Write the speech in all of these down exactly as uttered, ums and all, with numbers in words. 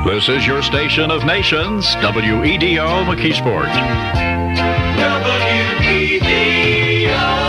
This is your station of nations, W E D O McKeesport. W E D O.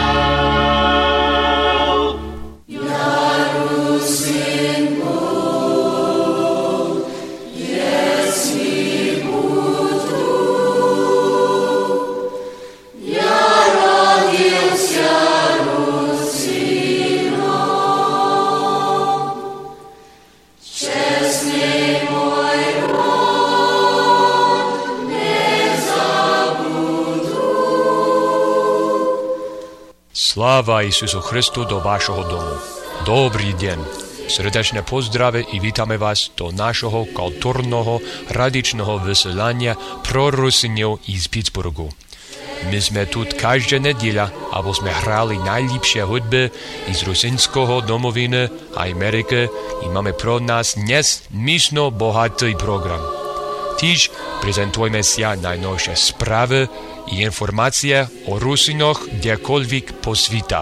Slava Isusu Hristu do vašeho domu. Dobrý deň. Srdečne pozdrave i vítame vás do našeho kultúrneho radičného vysielania pro Rusinov iz Pittsburghu. My sme tu každá nedeľa, aby sme hrali najlepšie hudby iz rusinského domoviny a Ameriky i máme pro nás dnes mysno bohatý program. Tiež prezentujeme sa najnovšie správy i informacije o Rusinoch kdekoľvek po svita.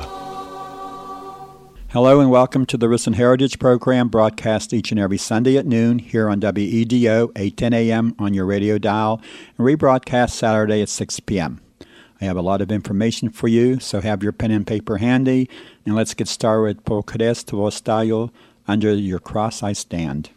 Hello and welcome to the Rusin Heritage Program, broadcast each and every Sunday at noon here on W E D O, eight ten a.m. on your radio dial, and rebroadcast Saturday at six p.m. I have a lot of information for you, so have your pen and paper handy, and let's get started with Po Krest Vostаю, Under Your Cross I Stand.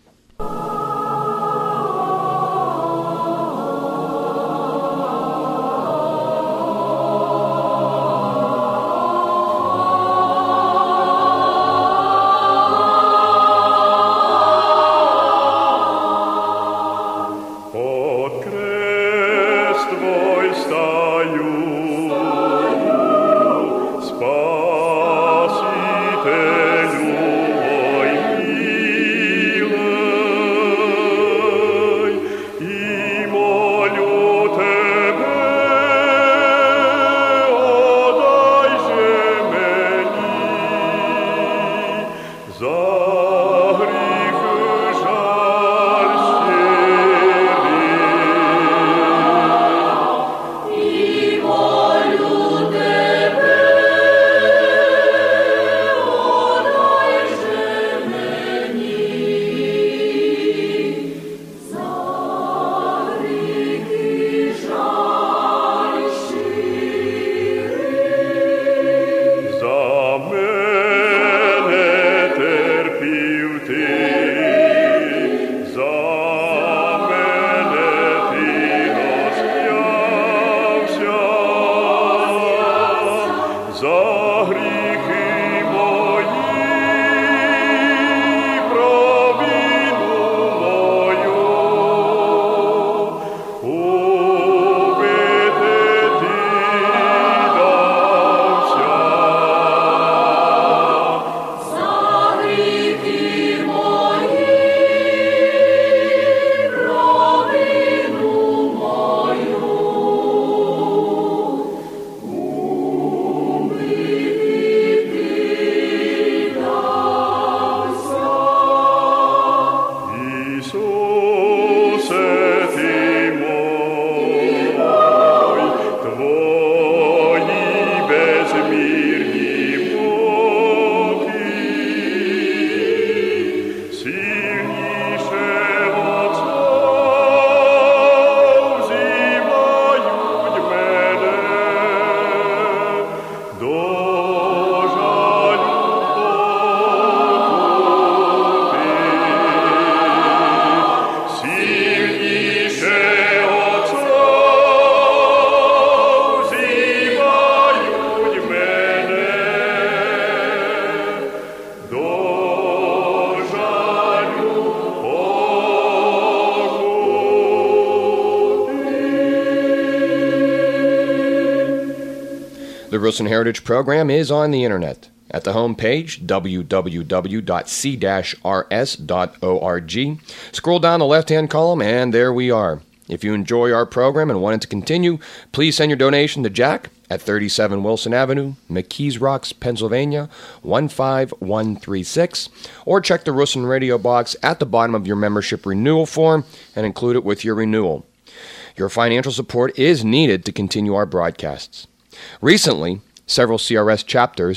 The Rusin Heritage Program is on the internet at the home page, w w w dot c dash r s dot org. Scroll down the left-hand column, and there we are. If you enjoy our program and want it to continue, please send your donation to Jack at thirty-seven Wilson Avenue, McKees Rocks, Pennsylvania, one five one three six, or check the Rusin Radio box at the bottom of your membership renewal form and include it with your renewal. Your financial support is needed to continue our broadcasts. Recently, several C R S chapters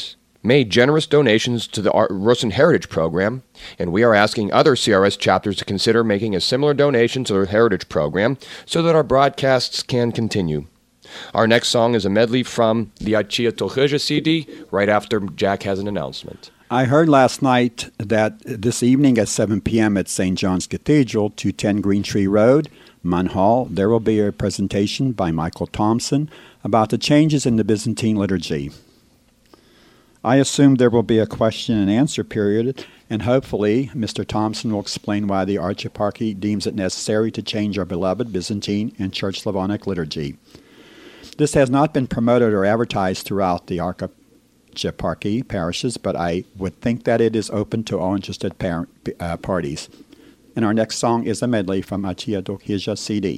made generous donations to the Russian Heritage Program, and we are asking other C R S chapters to consider making a similar donation to the Heritage Program so that our broadcasts can continue. Our next song is a medley from the Achia Tolchija C D, right after Jack has an announcement. I heard last night that this evening at seven p.m. at Saint John's Cathedral, two ten Green Tree Road, Munhall, there will be a presentation by Michael Thompson about the changes in the Byzantine liturgy. I assume there will be a question and answer period, and hopefully Mister Thompson will explain why the Archieparchy deems it necessary to change our beloved Byzantine and Church Slavonic liturgy. This has not been promoted or advertised throughout the Archieparchy parishes, but I would think that it is open to all interested par- uh, parties. And our next song is a medley from Achia Tolchija C D.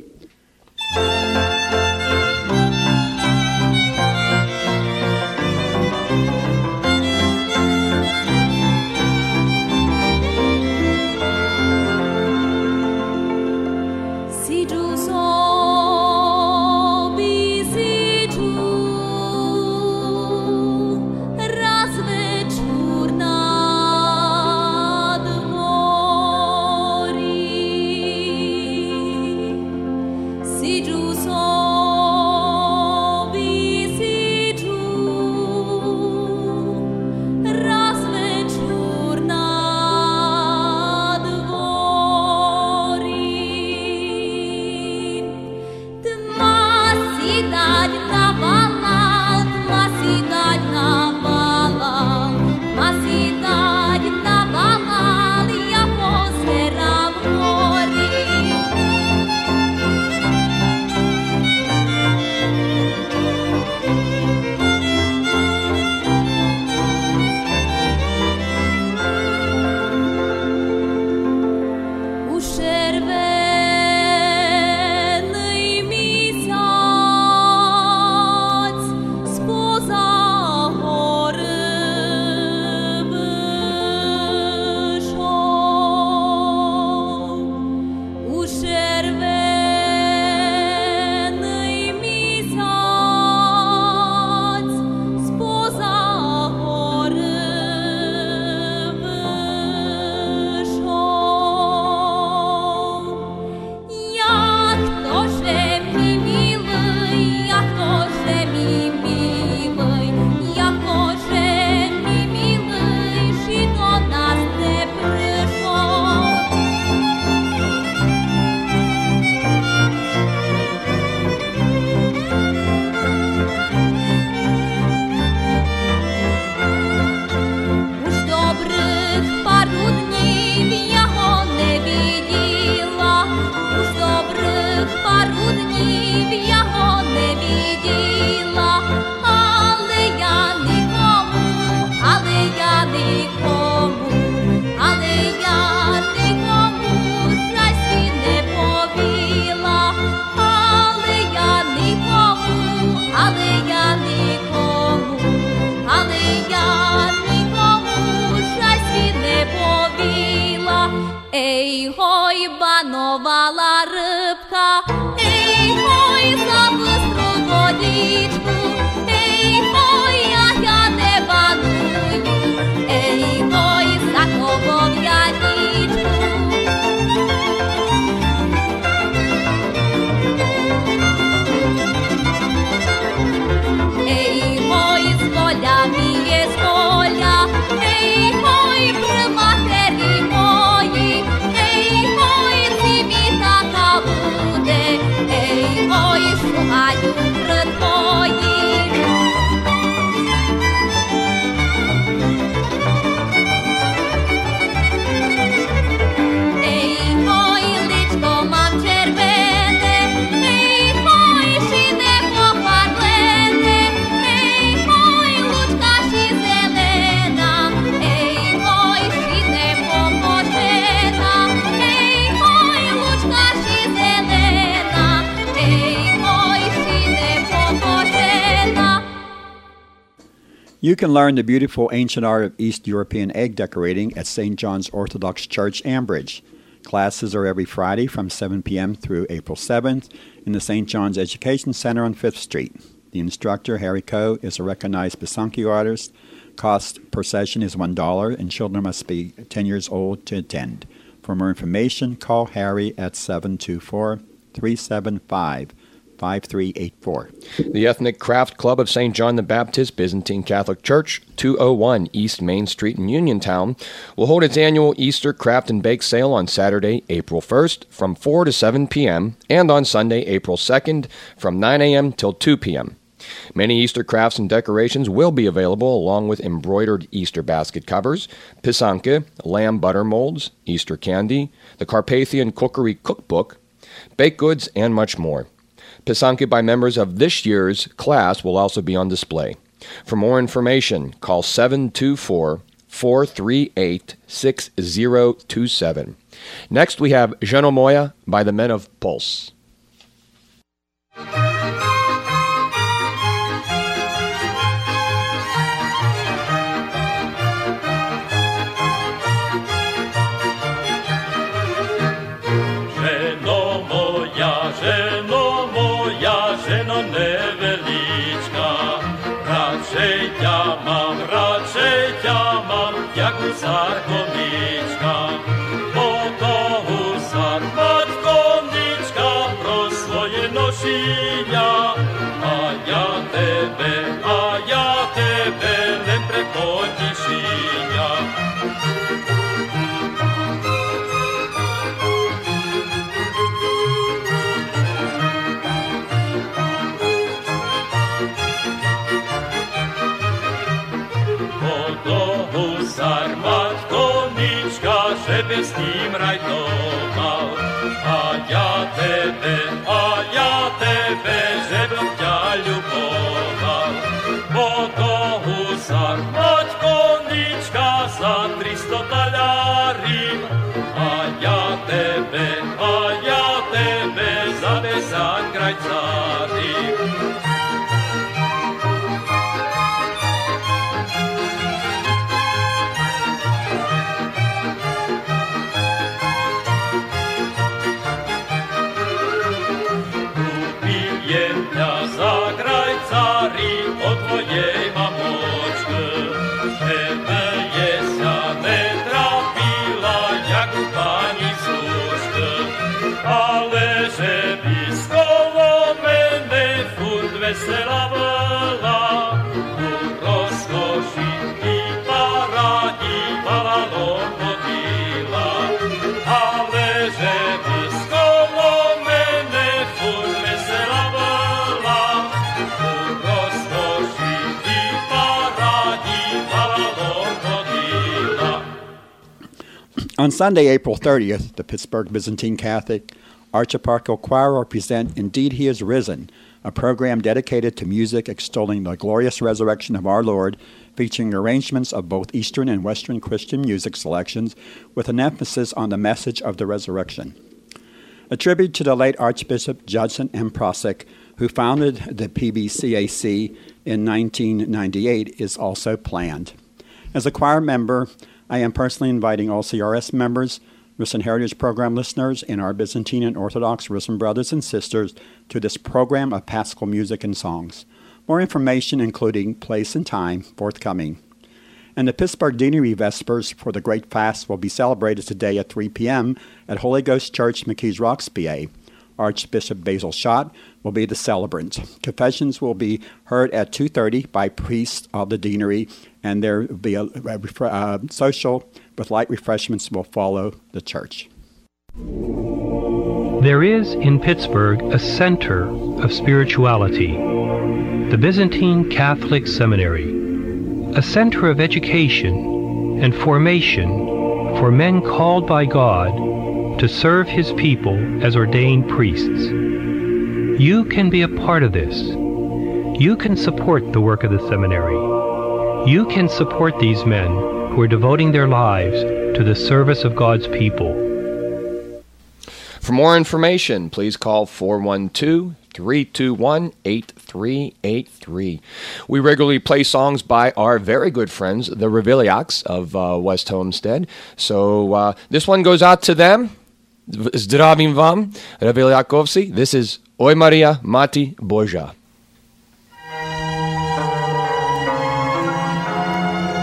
You can learn the beautiful ancient art of East European egg decorating at Saint John's Orthodox Church, Ambridge. Classes are every Friday from seven p.m. through April seventh in the Saint John's Education Center on fifth Street. The instructor, Harry Coe, is a recognized Bisanki artist, Cost per session is one dollar, and children must be ten years old to attend. For more information, call Harry at seven two four, three seven five, five three eight four. The Ethnic Craft Club of Saint John the Baptist Byzantine Catholic Church, two oh one East Main Street in Uniontown, will hold its annual Easter Craft and Bake Sale on Saturday, April first from four to seven p.m. and on Sunday, April second from nine a.m. till two p.m. Many Easter crafts and decorations will be available, along with embroidered Easter basket covers, pisanke, lamb butter molds, Easter candy, the Carpathian Cookery Cookbook, baked goods, and much more. Pisanke by members of this year's class will also be on display. For more information, call seven two four, four three eight, six zero two seven. Next, we have Żonomoja by the Men of Pulse. Jak husar koniczka, bo to husar mat koniczka pro swoje nosienia. A ja tebe, a ja tebe lepre potisienia. Husar mat koniczka, żeby z nim rajtował. A ja tebe, a ja tebe, żebym ja lubował. Bo to husar mat koniczka za tristo talarim. A ja tebe, a ja tebe, za bezan krajcarim. Twojej mamoczky, żeby jesia nie trafiła jak u pani służby, ale żeby z koło mnie furt wesela była, u rozkoszy i para i balalo chodziła, ale żeby z koło mnie furt wesela była, u rozkoszy. On Sunday, April thirtieth, the Pittsburgh Byzantine Catholic Archieparchal Choir will present Indeed He is Risen, a program dedicated to music extolling the glorious resurrection of our Lord, featuring arrangements of both Eastern and Western Christian music selections with an emphasis on the message of the resurrection. A tribute to the late Archbishop Judson M. Prosick, who founded the P B C A C in nineteen ninety-eight, is also planned. As a choir member, I am personally inviting all C R S members, Risen Heritage Program listeners, and our Byzantine and Orthodox Risen brothers and sisters to this program of Paschal music and songs. More information, including place and time, forthcoming. And the Pittsburgh Deanery Vespers for the Great Fast will be celebrated today at three p.m. at Holy Ghost Church, McKees Rocks, P A. Archbishop Basil Schott will be the celebrant. Confessions will be heard at two thirty by priests of the deanery, and there will be a, a, a uh, social with light refreshments will follow the church. There is in Pittsburgh a center of spirituality, the Byzantine Catholic Seminary, a center of education and formation for men called by God to serve His people as ordained priests. You can be a part of this. You can support the work of the seminary. You can support these men who are devoting their lives to the service of God's people. For more information, please call four one two, three two one, eight three eight three. We regularly play songs by our very good friends, the Reviliaks of uh, West Homestead. So uh, this one goes out to them. Zdravím vám, Reviliakovci. This is Oj Maria, Mati Boža.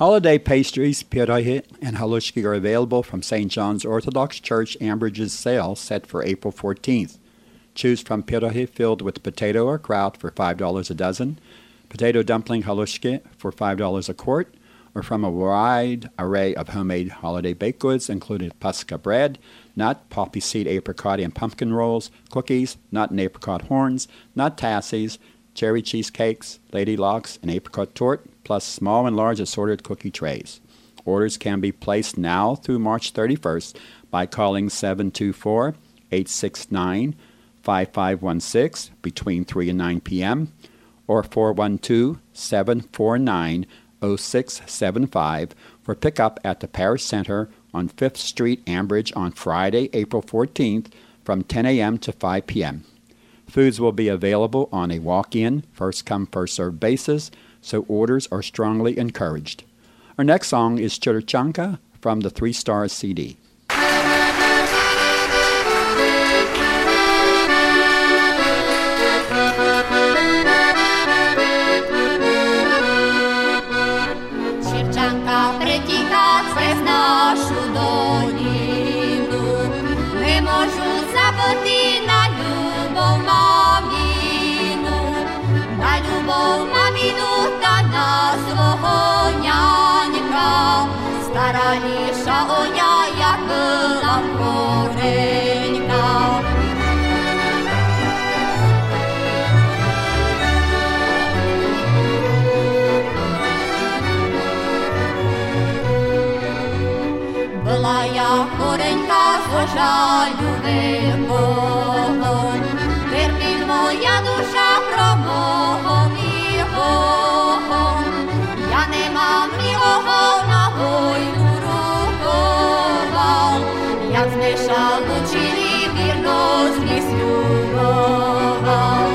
Holiday pastries, pierogi, and halushki are available from Saint John's Orthodox Church Ambridge's sale set for April fourteenth. Choose from pierogi filled with potato or kraut for five dollars a dozen, potato dumpling halushki for five dollars a quart, or from a wide array of homemade holiday baked goods, including Pascha bread, nut, poppy seed apricot and pumpkin rolls, cookies, nut and apricot horns, nut tassies, cherry cheesecakes, lady locks, and apricot torte, plus small and large assorted cookie trays. Orders can be placed now through March thirty-first by calling seven two four, eight six nine, five five one six between three and nine p.m. or four one two, seven four nine, zero six seven five for pickup at the Parish Center on Fifth Street, Ambridge on Friday, April fourteenth from ten a.m. to five p.m. Foods will be available on a walk-in, first-come, first-served basis, so orders are strongly encouraged. Our next song is Churchanka from the Three Stars C D. Чирчанка притіка через нашу долину, не можу забути на любов маміну, на любов маміну та на свого нянька, стара ліша оня, як була коренька. Була я коренька з жалю великого, терпіть моя душа про мого мілого. Я не мав мілого на війну рукував, як змішав лучили вірно зліслюбував.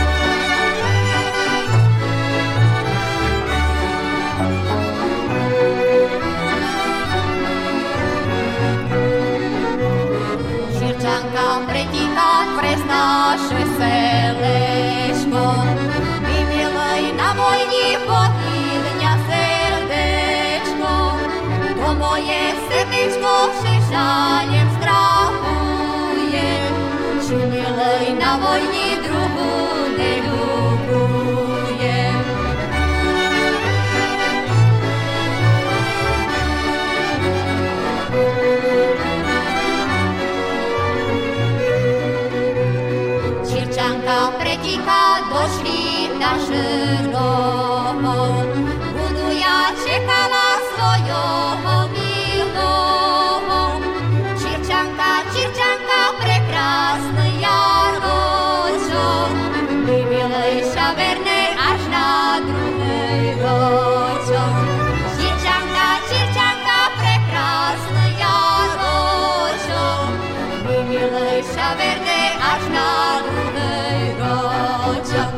Чирчанка притікать през наше селечко, і милий на війні похилення сердечко, то моє сердечко ще жалем страхує, чи милий на війні другу не любує. Чирчанка притіка до світа жирного, буду я чекала свого милого. Чирчанка, Чирчанка, прекрасний ярочок, і милиша верне аж на другий рочок. Чирчанка, Чирчанка, прекрасний ярочок, і милиша верне аж на другий рочок.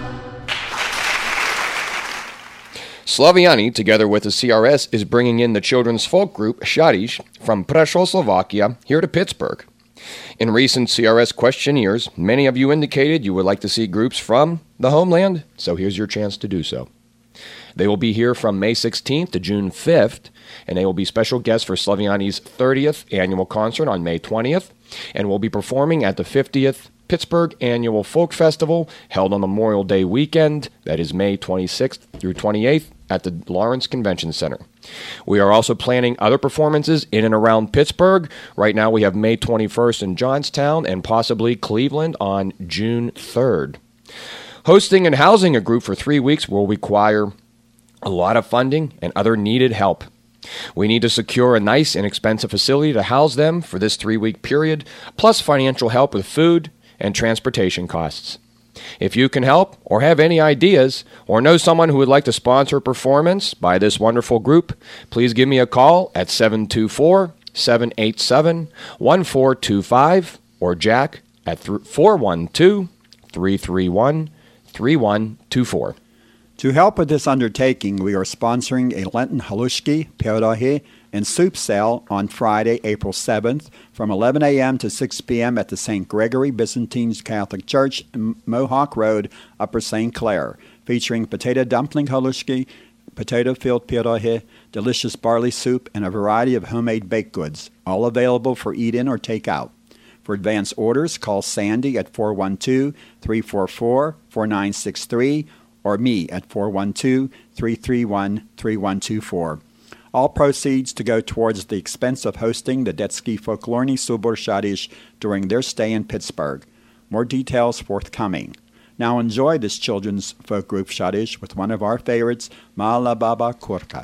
Slaviani, together with the C R S, is bringing in the children's folk group Shadish from Prešov, Slovakia, here to Pittsburgh. In recent C R S questionnaires, many of you indicated you would like to see groups from the homeland, so here's your chance to do so. They will be here from May sixteenth to June fifth, and they will be special guests for Slaviani's thirtieth annual concert on May twentieth, and will be performing at the fiftieth Pittsburgh Annual Folk Festival, held on Memorial Day weekend, that is May twenty-sixth through twenty-eighth, at the Lawrence Convention Center. We are also planning other performances in and around Pittsburgh. Right now we have May twenty-first in Johnstown and possibly Cleveland on June third. Hosting and housing a group for three weeks will require a lot of funding and other needed help. We need to secure a nice, inexpensive facility to house them for this three-week period, plus financial help with food and transportation costs. If you can help or have any ideas or know someone who would like to sponsor a performance by this wonderful group, please give me a call at seven two four, seven eight seven, one four two five or Jack at four one two, three three one, three one two four. To help with this undertaking, we are sponsoring a Lenten halushki, pierogi, and soup sale on Friday, April seventh from eleven a.m. to six p.m. at the Saint Gregory Byzantine Catholic Church, Mohawk Road, Upper Saint Clair, featuring potato dumpling halushki, potato-filled pierogi, delicious barley soup, and a variety of homemade baked goods, all available for eat-in or take-out. For advance orders, call Sandy at four one two, three four four, four nine six three or me at four one two, three three one, three one two four. All proceeds to go towards the expense of hosting the Detski Folklorny Subor Shadish during their stay in Pittsburgh. More details forthcoming. Now enjoy this children's folk group Shadish with one of our favorites, Mala Baba Kurka.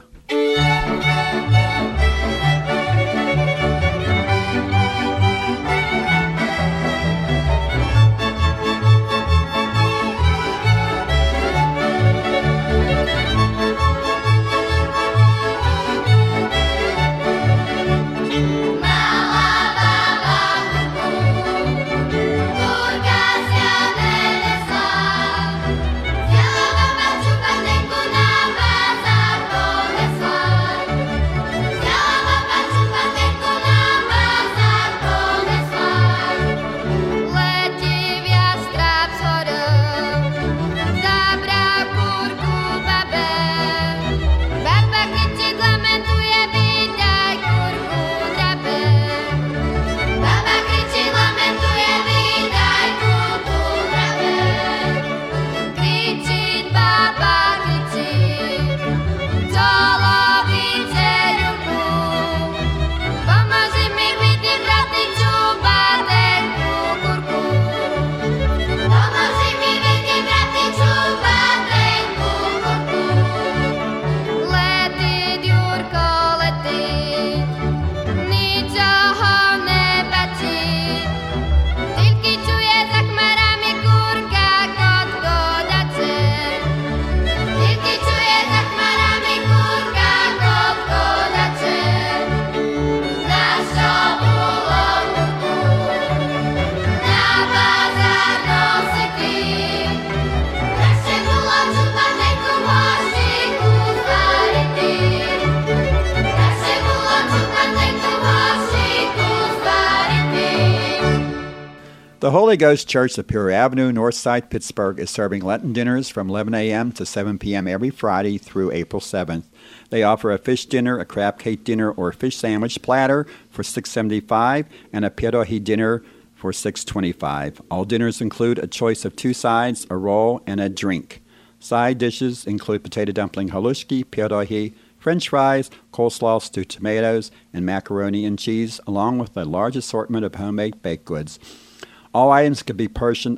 The Holy Ghost Church of Peoria Avenue, Northside, Pittsburgh, is serving Lenten dinners from eleven a.m. to seven p.m. every Friday through April seventh. They offer a fish dinner, a crab cake dinner, or a fish sandwich platter for six dollars and seventy-five cents and a pierogi dinner for six dollars and twenty-five cents. All dinners include a choice of two sides, a roll, and a drink. Side dishes include potato dumpling halushki, pierogi, French fries, coleslaw, stewed tomatoes, and macaroni and cheese, along with a large assortment of homemade baked goods. All items can be purchased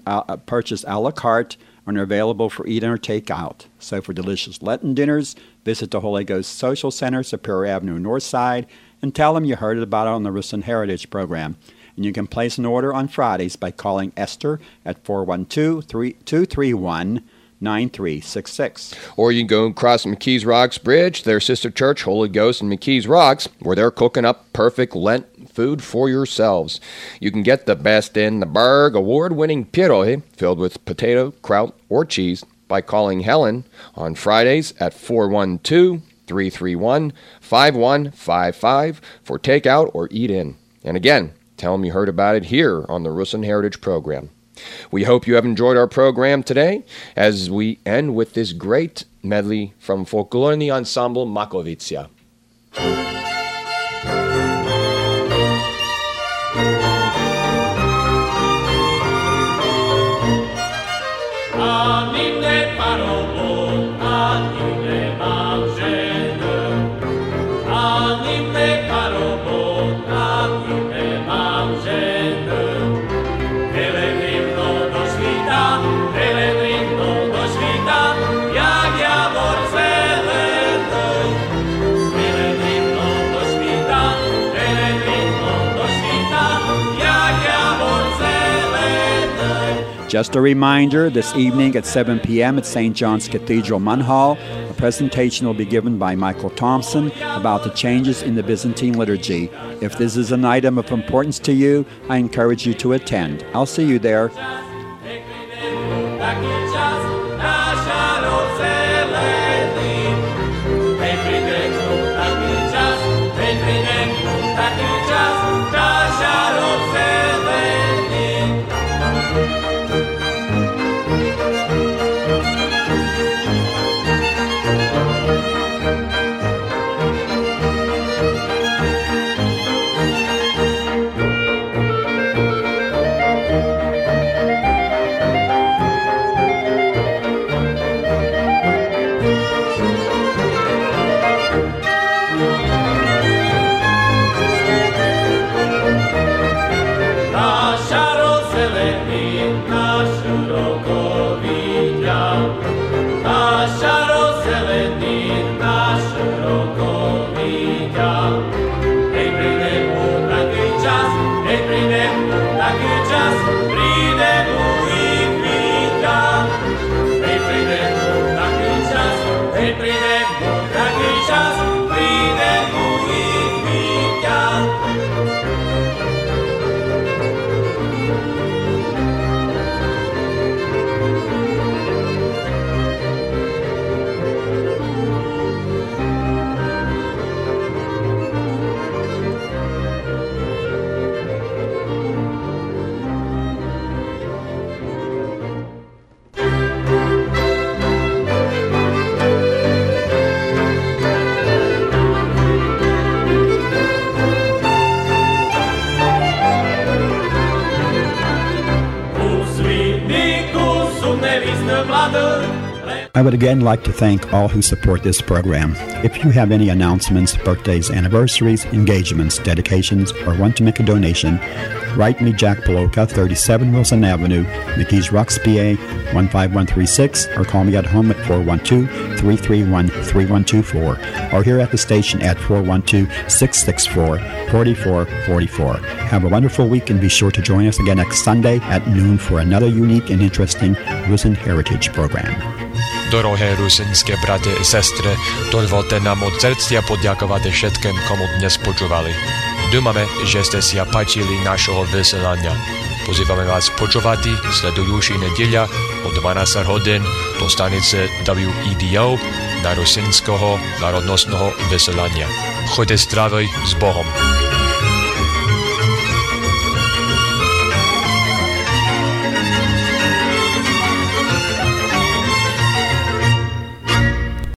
a la carte and are available for eat-in or take-out. So for delicious Lenten dinners, visit the Holy Ghost Social Center, Superior Avenue, Northside, and tell them you heard about it on the Russon Heritage Program. And you can place an order on Fridays by calling Esther at four one two, two three one, nine three six six. Or you can go across McKees Rocks Bridge, their sister church, Holy Ghost in McKees Rocks, where they're cooking up perfect Lent food for yourselves. You can get the best in the Berg award-winning pierogi filled with potato, kraut, or cheese by calling Helen on Fridays at four one two, three three one, five one five five for takeout or eat-in. And again, tell them you heard about it here on the Russon Heritage Program. We hope you have enjoyed our program today as we end with this great medley from Folklorny Ensemble Makovica. Just a reminder, this evening at seven p.m. at Saint John's Cathedral, Munhall, a presentation will be given by Michael Thompson about the changes in the Byzantine liturgy. If this is an item of importance to you, I encourage you to attend. I'll see you there. I would again like to thank all who support this program. If you have any announcements, birthdays, anniversaries, engagements, dedications, or want to make a donation, write me Jack Poloka, thirty-seven Wilson Avenue, McKees Rocks, P A, one five one three six, or call me at home at four one two, three three one, three one two four, or here at the station at four one two, six six four, four four four four. Have a wonderful week and be sure to join us again next Sunday at noon for another unique and interesting Rusin Heritage program. Дороге русинські брати і сестри, дозвольте нам od серця подякувати všetkým, komu dnes počúvali. Думаме, že ste si páčili našeho vysielania. Pozývame vás počúvať sledujúci nedeľa o dvanásť hodín do stanice W E D O na rusinského národnostného vysielania. Choďte zdraví s Bohom.